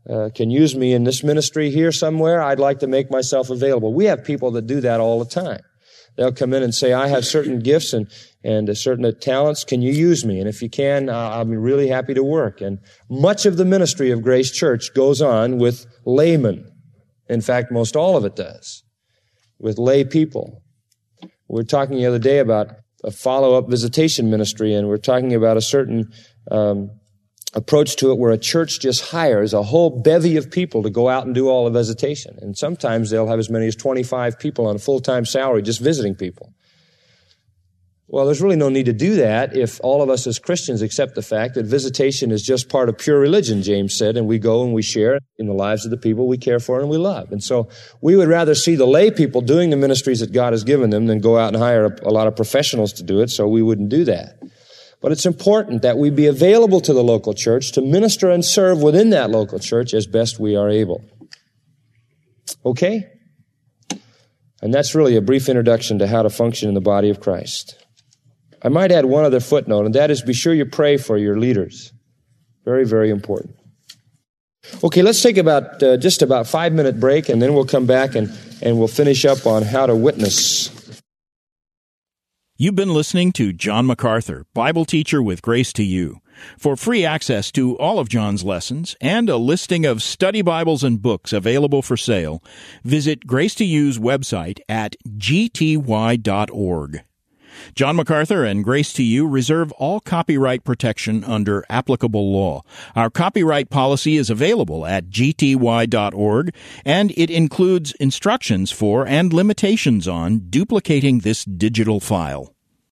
can use me in this ministry here somewhere, I'd like to make myself available. We have people that do that all the time. They'll come in and say, I have certain gifts and certain talents. Can you use me? And if you can, I'll be really happy to work. And much of the ministry of Grace Church goes on with laymen. In fact, most all of it does, with lay people. We were talking the other day about a follow-up visitation ministry, and we're talking about a certain approach to it where a church just hires a whole bevy of people to go out and do all the visitation. And sometimes they'll have as many as 25 people on a full-time salary just visiting people. Well, there's really no need to do that if all of us as Christians accept the fact that visitation is just part of pure religion, James said, and we go and we share in the lives of the people we care for and we love. And so we would rather see the lay people doing the ministries that God has given them than go out and hire a lot of professionals to do it, so we wouldn't do that. But it's important that we be available to the local church to minister and serve within that local church as best we are able. Okay? And that's really a brief introduction to how to function in the body of Christ. I might add one other footnote, and that is be sure you pray for your leaders. Very, very important. Okay, let's take just about 5-minute break, and then we'll come back and we'll finish up on how to witness. You've been listening to John MacArthur, Bible teacher with Grace to You. For free access to all of John's lessons and a listing of study Bibles and books available for sale, visit Grace to You's website at gty.org. John MacArthur and Grace to You reserve all copyright protection under applicable law. Our copyright policy is available at gty.org, and it includes instructions for and limitations on duplicating this digital file.